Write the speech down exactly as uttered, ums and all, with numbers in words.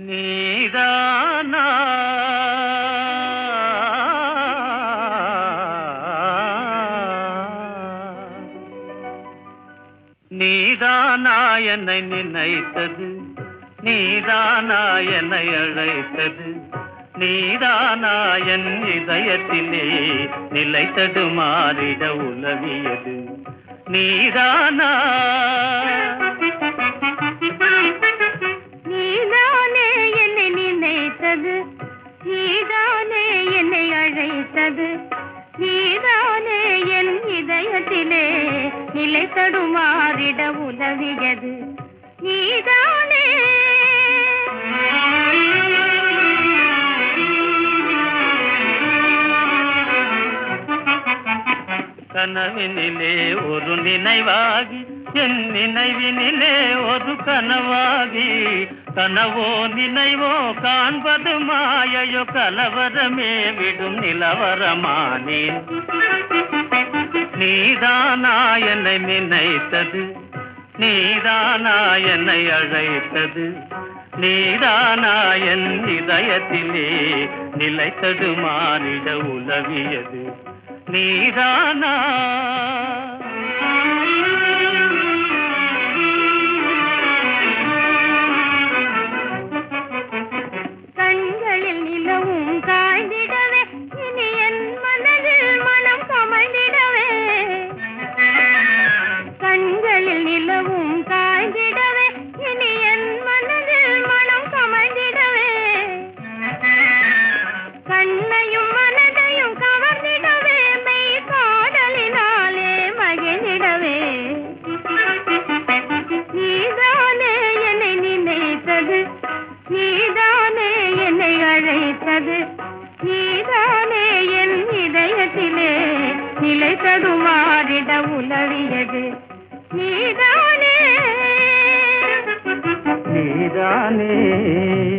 நீதானா நீதானா என்னை நினைத்தது, நீதானா என்னை அழைத்தது, நீதானா என் இதயத்திலே நிலைத்தது மாறிட உலவியது, நீதானா நீதானே என்னை நினைத்தது, நீதானே என்னை அழைத்தது, நீதானே என் இதயத்திலே நிலை தடுமாறிட உதவியது, நீதானே கனவினிலே ஒரு நினைவாகி என் நினைவினிலே ஒரு கனவாகி, கனவோ நினைவோ காண்பது மாயையோ கலவரமே விடும் நிலவரமானே. நீதானா என்னை நினைத்தது, நீதானா என்னை அழைத்தது, நீதானா என் இதயத்திலே நிலைத்தது மாறிட உலவியது, நீதானா கண்களில் நிலவும் காய்ந்திடவே இனி என் மனதில் மனம் கமழ்ந்திடவே, கண்களில் நிலவும் காய்ந்திடவே இனி என் மனதில் மனம் கமழ்ந்திடவே, கண்ணையும் மனதையும் கவர்ந்திடவே மெய் காதலினாலே மகிழ்ந்திடவே, நீதானே என்னை நினைத்தது, நீதானே என்னை அழைத்தது, நீதானே என் இதயத்திலே நிலை தடுமாறிட உலவியது, நீதானே நீதானே